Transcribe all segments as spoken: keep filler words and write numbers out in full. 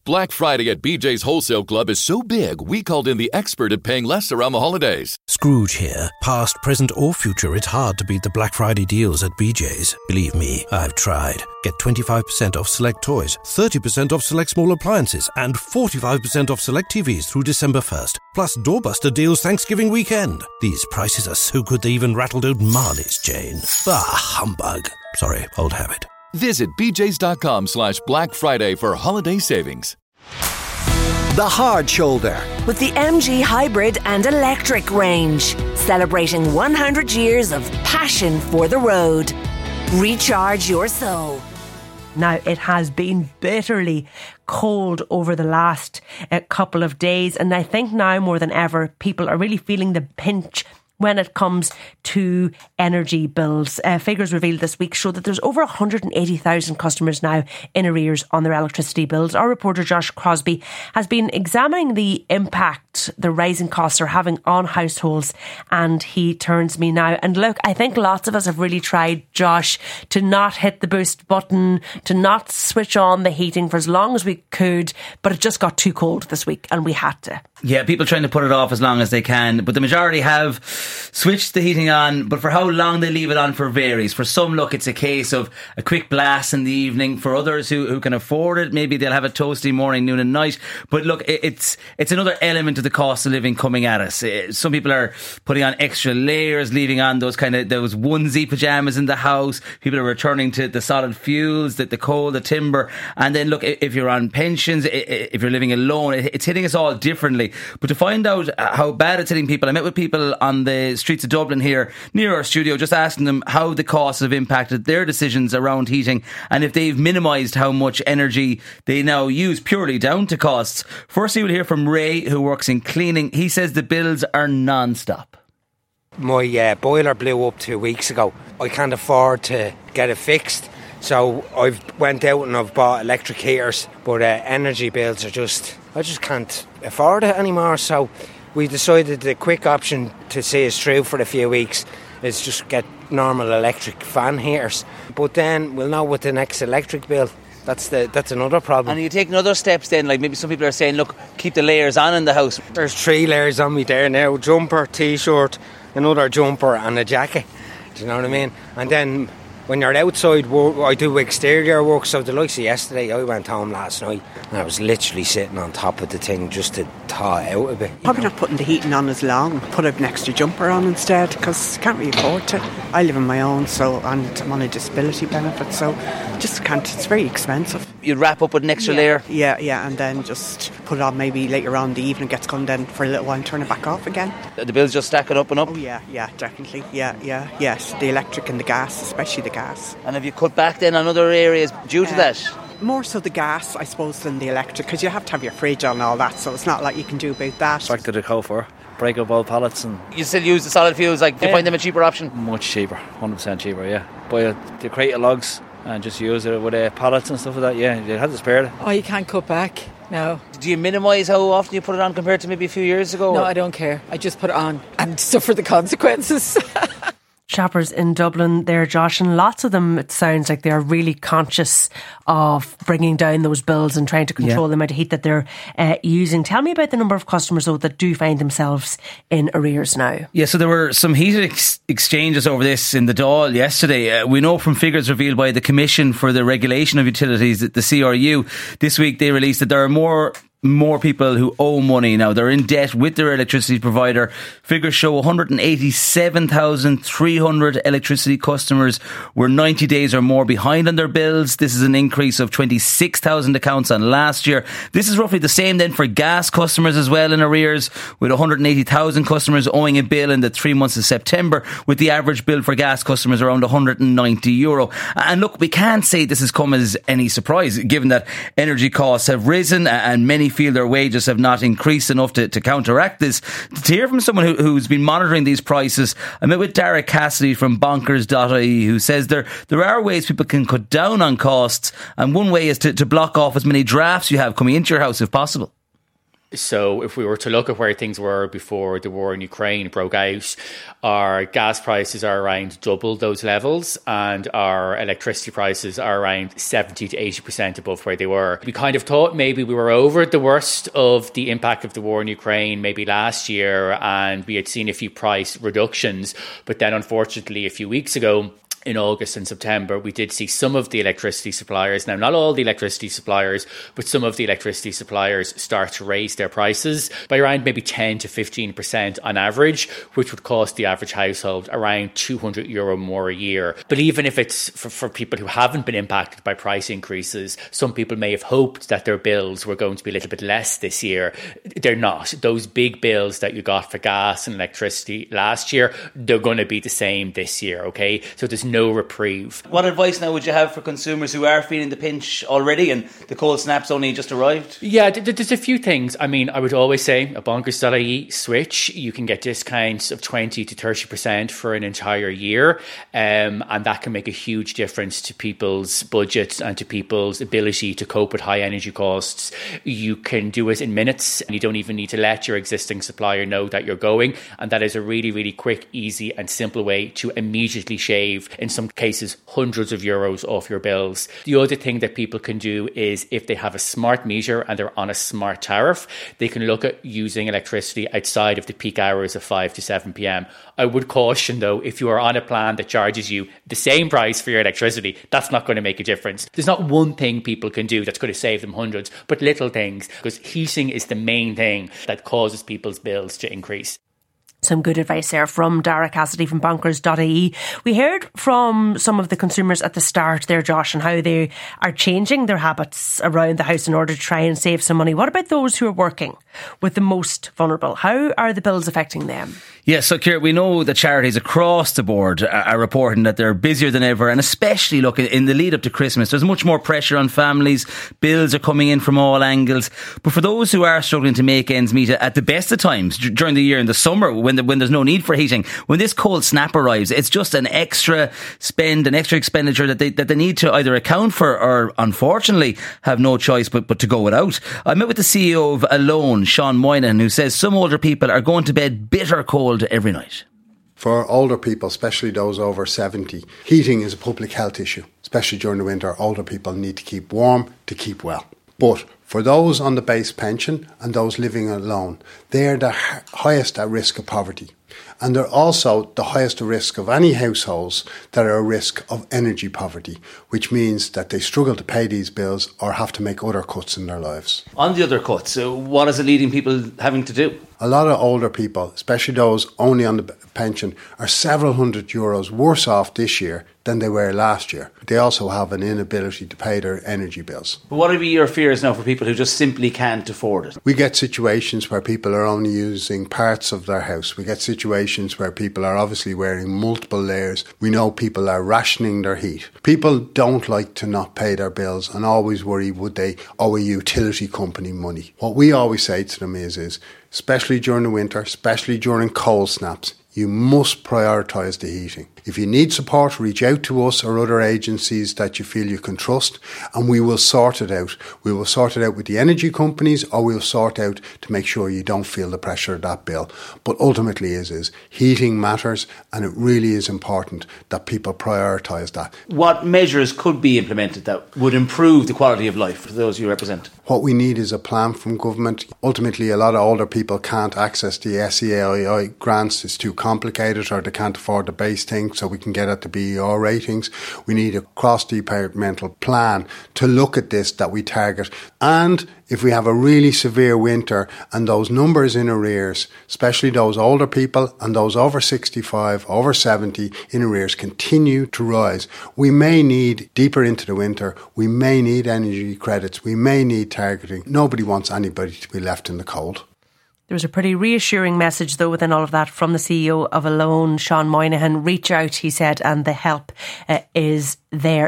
Black Friday at B J's Wholesale Club is so big, we called in the expert at paying less around the holidays. Scrooge here. Past, present or future, it's hard to beat the Black Friday deals at B J's. Believe me, I've tried. Get twenty-five percent off select toys, thirty percent off select small appliances and forty-five percent off select T Vs through December first. Plus doorbuster deals Thanksgiving weekend. These prices are so good they even rattled out Marley's chain. Bah, humbug. Sorry, old habit. Visit bjs.com slash Black Friday for holiday savings. The Hard Shoulder. With the M G Hybrid and Electric range. Celebrating one hundred years of passion for the road. Recharge your soul. Now, it has been bitterly cold over the last uh, couple of days. And I think now more than ever, people are really feeling the pinch when it comes to energy bills. Uh, figures revealed this week show that there's over one hundred eighty thousand customers now in arrears on their electricity bills. Our reporter Josh Crosby has been examining the impact the rising costs are having on households, and he turns me now. And look, I think lots of us have really tried, Josh, to not hit the boost button, to not switch on the heating for as long as we could, but it just got too cold this week and we had to. Yeah, people trying to put it off as long as they can, but the majority have switched the heating on, but for how long they leave it on for varies. For some, look, it's a case of a quick blast in the evening. For others who, who can afford it, maybe they'll have a toasty morning, noon and night. But look, it's it's another element of the cost of living coming at us. Some people are putting on extra layers, leaving on those kind of those onesie pyjamas in the house. People are returning to the solid fuels, the, the coal, the timber. And then look, if you're on pensions, if you're living alone, it's hitting us all differently. But to find out how bad it's hitting people, I met with people on the streets of Dublin here near our studio, just asking them how the costs have impacted their decisions around heating and if they've minimised how much energy they now use purely down to costs. Firstly, we'll hear from Ray, who works in cleaning. He says the bills are non-stop. My uh, boiler blew up two weeks ago. I can't afford to get it fixed, so I've went out and I've bought electric heaters, but uh, energy bills are just, I just can't afford it anymore. So we decided the quick option to see us through for a few weeks is just get normal electric fan heaters. But then we'll know what the next electric bill. That's the that's another problem. And are you taking other steps then? Like maybe some people are saying, look, keep the layers on in the house. There's three layers on me there now. Jumper, t-shirt, another jumper and a jacket. Do you know what I mean? And then when you're outside work, I do exterior work. So the likes of yesterday, I went home last night and I was literally sitting on top of the thing just to thaw it out a bit. Probably not putting the heating on as long. Put an extra jumper on instead, because I can't really afford to. I live on my own, so and I'm on a disability benefit, so just can't. It's very expensive. You'd wrap up with an extra yeah, layer? Yeah, yeah, and then just put it on maybe later on in the evening, gets gone then for a little while and turn it back off again. The bills just stacking up and up? Oh yeah, yeah, definitely. Yeah, yeah, yes. The electric and the gas, especially the gas. And have you cut back then on other areas due to uh, that? More so the gas, I suppose, than the electric, because you have to have your fridge on and all that, so it's not like you can do about that. Back to the cow for break up all pallets. And you still use the solid fuels, like do you yeah. find them a cheaper option? Much cheaper, one hundred percent cheaper, yeah. Buy a, the crate of logs and just use it with uh, pallets and stuff like that, yeah, you have to spare it. Oh, you can't cut back, no. Do you minimise how often you put it on compared to maybe a few years ago? No, or? I don't care, I just put it on and suffer the consequences. Shoppers in Dublin there, Josh, and lots of them, it sounds like they're really conscious of bringing down those bills and trying to control yeah. the amount of heat that they're uh, using. Tell me about the number of customers, though, that do find themselves in arrears now. Yeah, so there were some heated ex- exchanges over this in the Dáil yesterday. Uh, we know from figures revealed by the Commission for the Regulation of Utilities, the C R U, this week they released that there are more more people who owe money now. They're in debt with their electricity provider. Figures show one hundred eighty-seven thousand three hundred electricity customers were ninety days or more behind on their bills. This is an increase of twenty-six thousand accounts on last year. This is roughly the same then for gas customers as well in arrears, with one hundred eighty thousand customers owing a bill in the three months of September, with the average bill for gas customers around one hundred ninety euro. And look, we can't say this has come as any surprise, given that energy costs have risen and many feel their wages have not increased enough to, to counteract this. To hear from someone who, who's been monitoring these prices, I met with Derek Cassidy from bonkers dot I E, who says there there are ways people can cut down on costs, and one way is to, to block off as many drafts you have coming into your house if possible. So if we were to look at where things were before the war in Ukraine broke out, our gas prices are around double those levels and our electricity prices are around seventy to eighty percent above where they were. We kind of thought maybe we were over the worst of the impact of the war in Ukraine maybe last year, and we had seen a few price reductions. But then unfortunately a few weeks ago, in August and September, we did see some of the electricity suppliers, now not all the electricity suppliers, but some of the electricity suppliers start to raise their prices by around maybe ten to fifteen percent on average, which would cost the average household around two hundred euro more a year. But even if it's for, for people who haven't been impacted by price increases, some people may have hoped that their bills were going to be a little bit less this year. They're not. Those big bills that you got for gas and electricity last year, they're going to be the same this year, okay? So there's no no reprieve. What advice now would you have for consumers who are feeling the pinch already and the cold snap's only just arrived? Yeah, th- th- there's a few things. I mean, I would always say a bonkers dot I E switch. You can get discounts of twenty to thirty percent for an entire year, um, and that can make a huge difference to people's budgets and to people's ability to cope with high energy costs. You can do it in minutes and you don't even need to let your existing supplier know that you're going, and that is a really, really quick, easy and simple way to immediately shave, in some cases, hundreds of euros off your bills. The other thing that people can do is, if they have a smart meter and they're on a smart tariff, they can look at using electricity outside of the peak hours of five to seven p.m. I would caution, though, if you are on a plan that charges you the same price for your electricity, that's not going to make a difference. There's not one thing people can do that's going to save them hundreds, but little things, because heating is the main thing that causes people's bills to increase. Some good advice there from Dara Cassidy from bonkers dot I E. We heard from some of the consumers at the start there, Josh, and how they are changing their habits around the house in order to try and save some money. What about those who are working with the most vulnerable? How are the bills affecting them? Yes, so Ciara, we know that charities across the board are reporting that they're busier than ever, and especially, look, in the lead up to Christmas, there's much more pressure on families. Bills are coming in from all angles. But for those who are struggling to make ends meet at the best of times, during the year, in the summer, when the, when there's no need for heating, when this cold snap arrives, it's just an extra spend, an extra expenditure that they that they need to either account for or, unfortunately, have no choice but, but to go without. I met with the C E O of Alone, Sean Moynihan, who says some older people are going to bed bitter cold every night. For older people, especially those over seventy, heating is a public health issue. Especially during the winter, older people need to keep warm to keep well. But for those on the base pension and those living alone, they are the highest at risk of poverty. And they're also the highest risk of any households that are at risk of energy poverty, which means that they struggle to pay these bills or have to make other cuts in their lives. On the other cuts, so what is it leading people having to do? A lot of older people, especially those only on the pension, are several hundred euros worse off this year than they were last year. They also have an inability to pay their energy bills. But what would be your fears now for people who just simply can't afford it? We get situations where people are only using parts of their house. We get situations where people are obviously wearing multiple layers. We know people are rationing their heat. People don't like to not pay their bills and always worry, would they owe a utility company money? What we always say to them is, is especially during the winter, especially during cold snaps, you must prioritise the heating. If you need support, reach out to us or other agencies that you feel you can trust, and we will sort it out. We will sort it out with the energy companies, or we'll sort out to make sure you don't feel the pressure of that bill. But ultimately is, is heating matters, and it really is important that people prioritise that. What measures could be implemented that would improve the quality of life for those you represent? What we need is a plan from government. Ultimately, a lot of older people can't access the S E A I grants. It's too complicated, or they can't afford the base thing, so we can get at the B E R ratings. We need a cross-departmental plan to look at this that we target. And if we have a really severe winter and those numbers in arrears, especially those older people and those over sixty-five, over seventy in arrears continue to rise, we may need, deeper into the winter, we may need energy credits, we may need targeting. Nobody wants anybody to be left in the cold. There was a pretty reassuring message, though, within all of that from the C E O of Alone, Sean Moynihan. Reach out, he said, and the help uh, is there.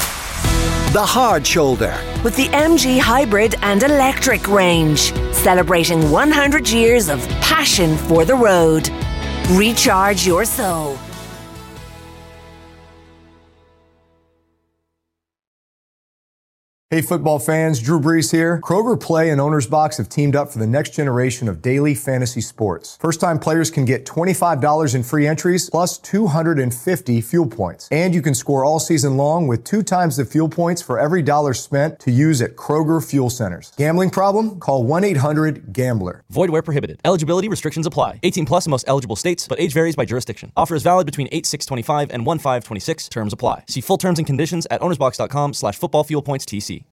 The Hard Shoulder. With the M G Hybrid and Electric range. Celebrating one hundred years of passion for the road. Recharge your soul. Hey football fans, Drew Brees here. Kroger Play and Owner's Box have teamed up for the next generation of daily fantasy sports. First-time players can get twenty-five dollars in free entries plus two hundred fifty fuel points. And you can score all season long with two times the fuel points for every dollar spent to use at Kroger Fuel Centers. Gambling problem? Call one eight hundred gambler. Void where prohibited. Eligibility restrictions apply. eighteen plus in most eligible states, but age varies by jurisdiction. Offer is valid between eight six twenty-five and one five twenty-six. Terms apply. See full terms and conditions at ownersbox.com slash football fuel points TC.